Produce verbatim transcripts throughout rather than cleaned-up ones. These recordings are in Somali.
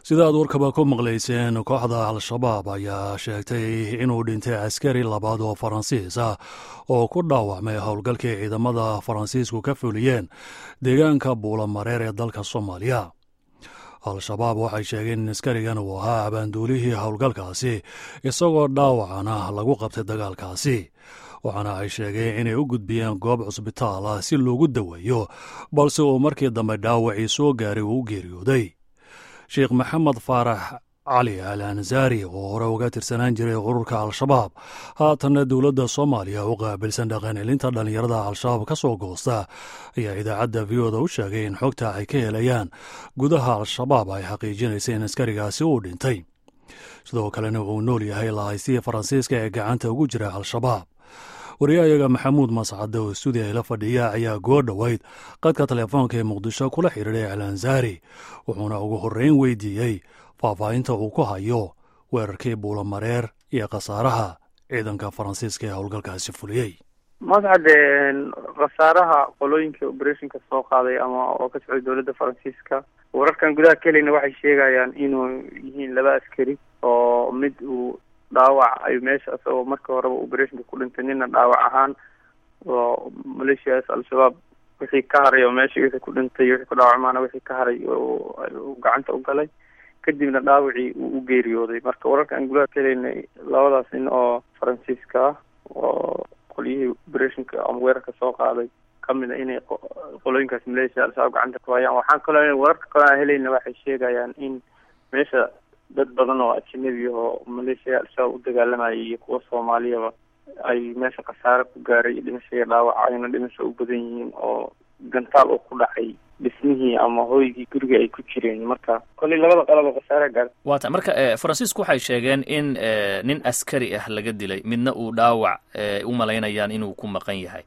sidaad warkaba ku maqlayseen kooxda al-shabaab ayaa sheegtay inuu dhintay askari labaad oo faransiis ah oo ku dhaawacmay howlgalkii ciidamada faransiisku ka fuliyeen deegaanka buulamareer ee dalka soomaaliya. al-shabaab waxay sheegeen in askarigan uu ahaa abaanduulihii howlgalkaasi isagoo dhaawacana lagu qabtay dagaalkaasi, waxaana ay sheegeen inay u gudbiyeen goob cusbitaal ah si loogu daweeyo, balse uu markii dambe dhaawacii soo gaaray uu u geeriyooday. sheekh maxamed faarax cali al ansaari oo hore uga tirsanaan jiray ururka al-shabaab haatanna dowladda soomaaliya u qaabilsan dhaqancelinta dhallinyarada al-shabaab ka soo goosta ayaa idaacadda v o da u sheegay in xogta ay ka helayaan gudaha al-shabaab ay xaqiijinaysa in askarigaasi uu dhintay, sidoo kalena uu nool yahay lahaysiya faransiiska ee gacanta ugu jira al-shabaab. wariyahayaga maxamuud mascade oo stuudiya la fadhiya ayaa goo dhoweyd qadka teleefoonka ee muqdisho kula xidhiidhay al ansaari, wuxuuna ugu horreyn weydiiyey faahfaahinta uu ku hayo weerarkii buulamareer iyo khasaaraha ciidanka faransiiska ee howlgalkaasi fuliyey. mascade, khasaaraha qolooyinka obereshinka soo qaaday ama oo ka socday dowladda faransiiska, wararkan gudaha ka helayna waxay sheegayaan inuu yihiin laba askari oo mid uu dhaawac ay meesha isagoo markii horeba obereshinka ku dhintay, nina dhaawac ahaan oo maleeshiyaas al-shabaab wixii ka haray oo meesha wixii ku dhintay wixii ku dhaawacmaana wixii ka haray oo gacanta u galay, kadibna dhaawacii uu u geeriyooday. marka wararka aan gudaha ka helaynay labadaas nin oo faransiiska ah oo qolyihii obereshinka ama weerarka soo qaaday kamid a inay qolooyinkaas maleeshiya al-shabaab gacanta ku hayaan. waxaan kaloo wararka kale aan helayna waxay sheegayaan in meesha dad badan oo ajnabi oo maleeshiya al-shabaab u dagaalamayay iyo kuwa soomaaliyaba ay meesha khasaare ku gaaray iyo dhimasho iyo dhaawac ayna dhimasho u badan yihiin oo gantaal uu ku dhacay dhismihii ama hooygii guriga ay ku jireen. marka koley labada qalaba khasaare gaar waata marka faransiisku waxay sheegeen in nin askari ah laga dilay, midna uu dhaawac u malaynayaan inuu ku maqan yahay.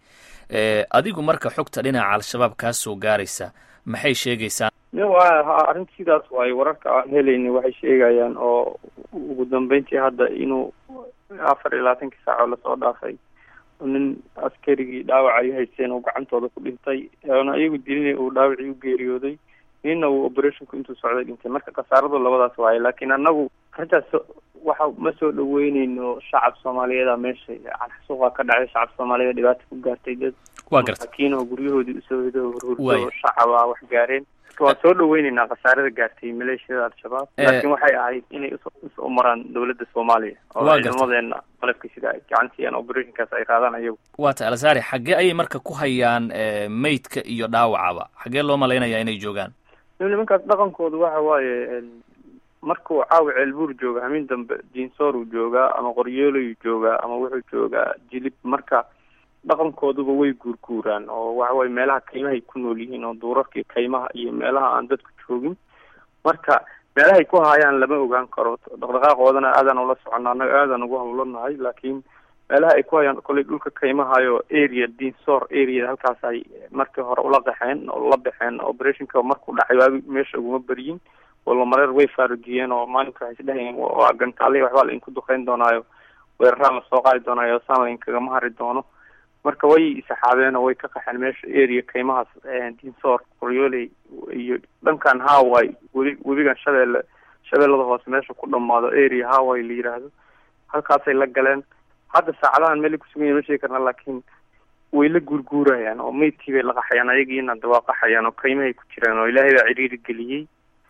adigu marka xogta dhinaca al-shabaab kaa soo gaaraysa maxay sheegaysaa? arrinta sidaas waayo, wararka aan helayna waxay sheegayaan oo ugu dambeyntii hadda inuu afar iyo labaatankii saac oo lasoo dhaafay nin askarigii dhaawac ay haysteen oo gacantooda ku dhintay, oona iyagu dilina uu dhaawacii u geeriyooday, nina uu obereshinku intuu socday dhintay. marka khasaaradu labadaas waayo, laakiin anagu arrintaas waxa ma soo dhaweyneyno shacab soomaaliyeeda meesha xasuuqa ka dhacay, shacab soomaaliyeed dhibaata ku gaartay, dad masaakiin oo guryahoodii usoo hido hurhurdo shacab ah wax gaareen. waa soo dhaweyneynaa khasaarada gaartay maleeshiyada al-shabaab, laakiin waxay ahayd inay usoo maraan dowladda soomaaliya oo ciidamadeena qalabka sida ay gacansiiyaan obereshinkaas ay qaadaan ayagu. waata al-ansaari, xaggee ayay marka ku hayaan meydka iyo dhaawacaba? xaggee loo malaynayaa inay joogaan? nimankaas dhaqankooda waxa waaye markuu caawa ceelbuur jooga, hamin dambe diinsoor uu joogaa ama qoryoolay joogaa ama wuxuu joogaa jilib. marka dhaqankooduba way guurguuraan oo waxaway meelaha kaymahay ku nool yihiin oo duurarkii kaymaha iyo meelaha aan dadku joogin. marka meelahay ku haayaan lama ogaan karo, dhaqdhaqaaqoodana aadaan ula socona, annaga aadaan ugu hawlanahay, laakiin meelaha ay ku hayaan koley dhulka kaymahayo area diinsoor area halkaas ay markii hore ula qaxeen oo la baxeen. obereshinka markuu dhacay waabi meesha uguma beryin, buulamareer way faarujiyeen oo maalinka waxay isdhehayeen waa gantaale waxbaa la inku duqeyn doonaayo, weeraraan la soo qaadi doonaayo, saan la inkagama hari doono. marka way isaxaabeen oo way ka qaxeen meesha area kaymahaas diinsoor qoryooley iyo dhankan Hawaii weli webigan shabeelle shabeellada hoose meesha ku dhamaado area Hawaii la yiraahdo, halkaasay la galeen. hadda saacadahan meel ku sugan ma sheegi karna, laakiin way la guurguurayaan oo meydkii bay la qaxayaan, ayagiina dawaaqaxayaan oo kaymahay ku jiraan oo ilaahay baa ciriiri geliyey.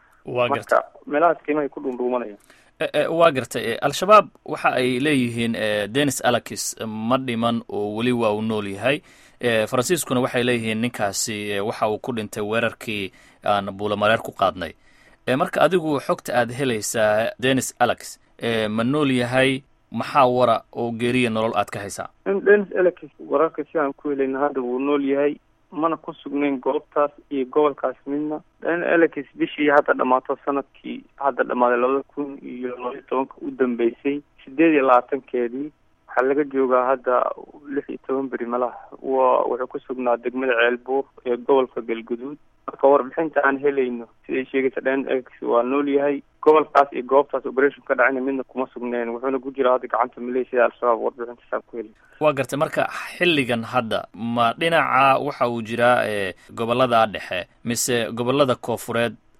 marka meelahaas kaymahay ku dhuundhuumanayaan. waa gartay. al-shabaab waxa ay leeyihiin denis alakis ma dhiman oo weli waa uu nool yahay. faransiiskuna waxay leeyihiin ninkaasi waxa uu ku dhintay weerarkii aan buulamareer ku qaadnay. marka adigu xogta aad helaysaa denis alakis ma nool yahay? maxaa wara oo geeriya nolol aad ka haysaa? denis alakis wararka si aan ku helayna hadda wuu nool yahay, mana ku sugnayn goobtaas iyo gobolkaas midna. denis alakis bishii hadda dhamaato sanadkii hadda dhamaaday labada kun iyo labaiyo tobanka u dambeysay sideed iyo labaatankeedii waxaa laga joogaa hadda lix iyo toban beri malaha wa wuxuu ku sugnaa degmada ceelbuur ee gobolka galguduud. marka warbixinta aan helayno siday sheegaysa denis alakis waa nool yahay, gobolkaas iyo goobtaas operation ka dhacayna midna kuma sugneen, wuxuuna ku jiraa hadda gacanta maleeshiyada al-shabaab. warbixintaasaan ku helay. waa gartay. marka xilligan hadda ma dhinaca waxa uu jiraa gobolada dhexe mise gobolada koofureed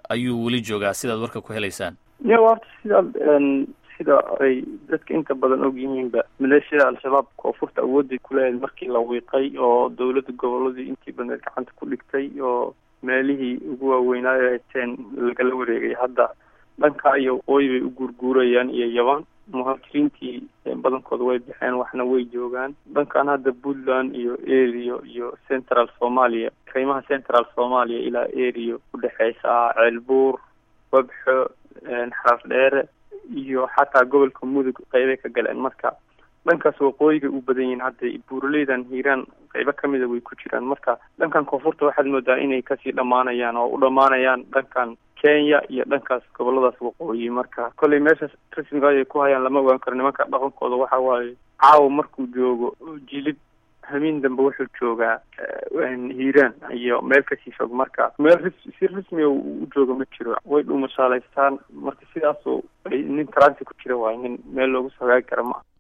ayuu weli joogaa sidaad warka ku helaysaan? ya horta sida sida ay dadka inta badan og yihiinba maleeshiyada al-shabaab koonfurta awooday ku leedahay markii la wiiqay oo dawladda goboladii intii badan gacanta ku dhigtay oo meelihii ugu waaweynaayo ay teen lagala wareegay hadda dhanka iyo waqooyi bay u guurguurayaan iyo yaban muhaajiriintii badankooda way baxeen waxna way joogaan dhankan hadda puntland iyo area iyo central somalia kaymaha central somalia ilaa area udhexeysa ceelbuur wabxo xaraf dheere iyo xataa gobolka mudug qeybay ka galeen marka dhankaas waqooyiga u badan yihiin hadda buuraleydan hiiraan qeybo kamida way ku jiraan marka dhankan koonfurta waxaad moodaa inay kasii dhamaanayaan oo u dhamaanayaan dhankan kenya iyo dhankaas goboladaas waqooyi marka kolley meeshaas rasmiga ay ku hayaan lama ogaan karo nimanka dhaqankooda waxa waaye caawa markuu joogo jilib hamiin dambe wuxuu joogaa hiiraan iyo meel kasii fog marka meel si rasmiga u jooga ma jiro way dhuumashaalaystaan marka sidaasoo nin taransi ku jira waaye nin meel loogu soo hagaagi kara maa.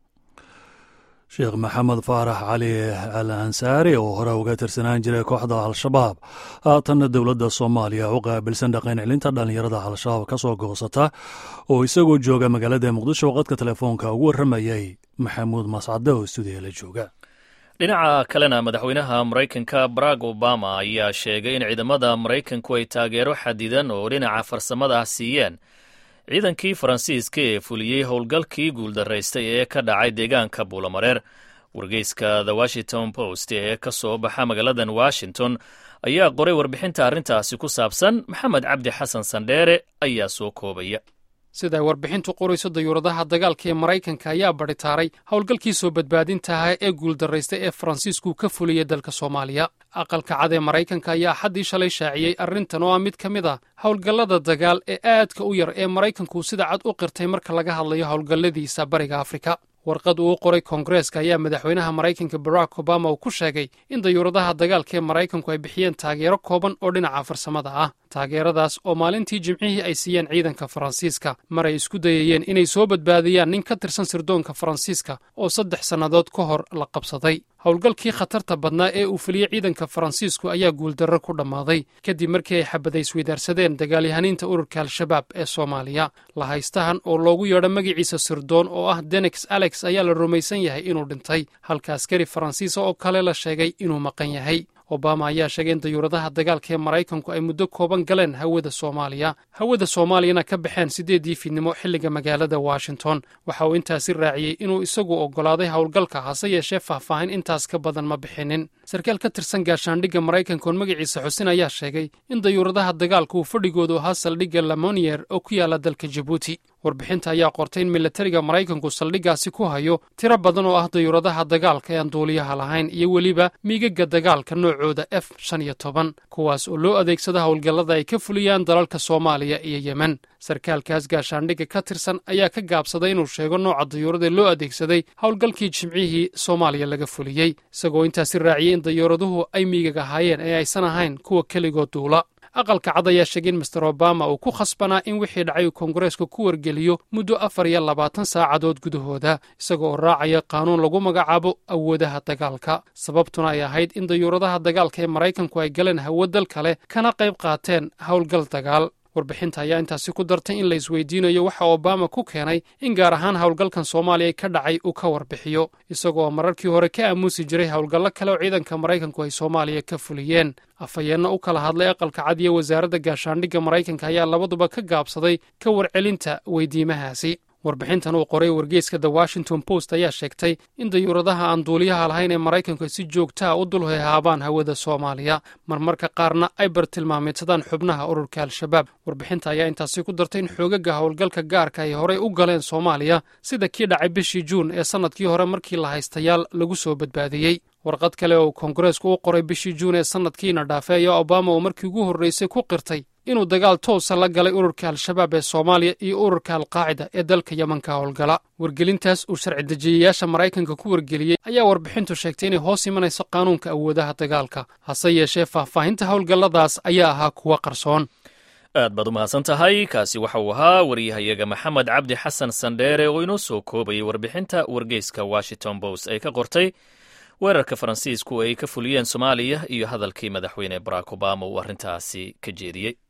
sheekh maxamed faarax cali al ansaari oo hore uga tirsanaan jiray kooxda al-shabaab haatanna dowladda soomaaliya u qaabilsan dhaqan celinta dhallinyarada al-shabaab ka soo goosata oo isagoo jooga magaalada muqdisho qadka telefoonka ugu warramayay maxamuud mascade oo stuudiya la jooga. dhinaca kalena madaxweynaha maraykanka barack obama ayaa sheegay in ciidamada maraykanku ay taageero xadidan oo dhinaca farsamada ah siiyeen ciidankii faransiiska ee fuliyey howlgalkii guuldaraystay ee ka dhacay deegaanka buulamareer. wargeyska the washington post ee ka soo baxa magaaladan washington ayaa qoray warbixinta arrintaasi ku saabsan. maxamed cabdi xasan sandheere ayaa soo koobaya. siday warbixintu qorayso dayuuradaha dagaalka ee maraykanka ayaa badhitaaray howlgalkii soo badbaadintaha ee guuldaraystay ee faransiisku ka fuliyey dalka soomaaliya. aqalka cad ee maraykanka ayaa xaddii shalay shaaciyey arrintan oo ah mid ka mid ah howlgallada dagaal ee aadka u yar ee maraykanku sida cad u qirtay marka laga hadlayo howlgalladiisa bariga afrika. warqad uu qoray koongareeska ayaa madaxweynaha maraykanka barack obama uu ku sheegay in dayuuradaha dagaalka ee maraykanku ay bixiyeen taageero kooban oo dhinaca farsamada ah. taageeradaas oo maalintii jimcihii ay siiyeen ciidanka faransiiska mar ay isku dayayeen inay soo badbaadiyaan nin ka tirsan sirdoonka faransiiska oo saddex sannadood ka hor la qabsaday. howlgalkii khatarta badnaa ee uu fuliyey ciidanka faransiisku ayaa guuldarro ku dhammaaday kadib markii ay xabadaysweydaarsadeen dagaalyahaniinta ururka al-shabaab ee soomaaliya. lahaystahan oo loogu yeedho magaciisa sirdoon oo ah denex alex ayaa la rumaysan yahay inuu dhintay halka askari faransiisa oo kale la sheegay inuu maqan yahay. obama ayaa sheegay in dayuuradaha dagaalka ee maraykanku ay muddo kooban galeen hawada soomaaliya hawada soomaaliyana ka baxeen siddeedii fiidnimo xilliga magaalada washington. waxa uu intaasi raaciyey inuu isagu oggolaaday howlgalka hase yeeshee faahfaahin intaas ka badan ma bixinin. sarkaal ka tirsan gaashaandhigga maraykanka oon magaciisa xusin ayaa sheegay in dayuuradaha dagaalka uu fadhigoodu ahaa saldhigga lamonier oo ku yaala dalka jabuuti. warbixinta ayaa qortay in milatariga maraykanku saldhiggaasi ku hayo tiro badan oo ah dayuuradaha dagaalka ee aan duuliyaha lahayn iyo weliba miigaga dagaalka noocooda f shan iyo toban kuwaas oo loo adeegsada howlgallada ay ka fuliyaan dalalka soomaaliya iyo yemen. sarkaalkaas gaashaandhigga ka tirsan ayaa ka gaabsaday inuu sheego nooca dayuurada loo adeegsaday howlgalkii jimcihii soomaaliya laga fuliyey isagoo intaasi raaciyey in dayuuraduhu ay miigag ahaayeen ee aysan ahayn kuwa keligood duula. aqalka cad ayaa sheegay in master obama uu ku khasbanaa in wixii dhacay uu koongareeska ku wargeliyo muddo afar iyo labaatan saacadood gudahooda isaga oo raacaya qaanuun lagu magacaabo awoodaha dagaalka. sababtuna ay ahayd in dayuuradaha dagaalka ee maraykanku ay galeen hawo dal kale kana qayb qaateen howlgal dagaal. warbixinta ayaa intaasi ku dartay in la isweydiinayo waxa obama ku keenay in gaar ahaan howlgalkan soomaaliya ka dhacay uu ka warbixiyo isagoo mararkii hore ka aamuusi jiray howlgallo kale oo ciidanka maraykanku ay soomaaliya ka fuliyeen. afhayeenna u kala hadlay aqalka cad iyo wasaaradda gaashaandhigga maraykanka ayaa labaduba ka gaabsaday ka warcelinta weydiimahaasi. warbixintan uu qoray wargeyska the washington post ayaa sheegtay in dayuuradaha aan duuliyaha lahayn ee maraykanku ay si joogtaa u dul hehaabaan hawada soomaaliya marmarka qaarna ay bartilmaameedsadaan xubnaha ururka al-shabaab. warbixinta ayaa intaasi ku dartay in xoogaga howlgalka gaarka ay horey u galeen soomaaliya sida kii dhacay bishii juun ee sannadkii hore markii la haystayaal lagu soo badbaadiyey. warqad kale oo koongareesku u qoray bishii juun ee sannadkiina dhaafay ayaa obama uu markii ugu horraysay ku qirtay inuu dagaal toosa la galay ururka al-shabaab ee soomaaliya iyo ururka al-qaacida ee dalka yemanka howlgala. wargelintaas uu sharci dejiyayaasha maraykanka ku wargeliyey ayaa warbixintu sheegtay inay hoos imanayso qaanuunka awoodaha dagaalka hase yeeshee faahfaahinta howlgalladaas ayaa ahaa kuwa qarsoon. aad baad u mahadsan tahay. kaasi waxa uu ahaa waryahayaga maxamed cabdi xasan sandheere oo inoo soo koobayay warbixinta wargeyska washington post ay ka qortay weerarka faransiisku ay ka fuliyeen soomaaliya iyo hadalkii madaxweyne barack obama uu arrintaasi ka jeediyey.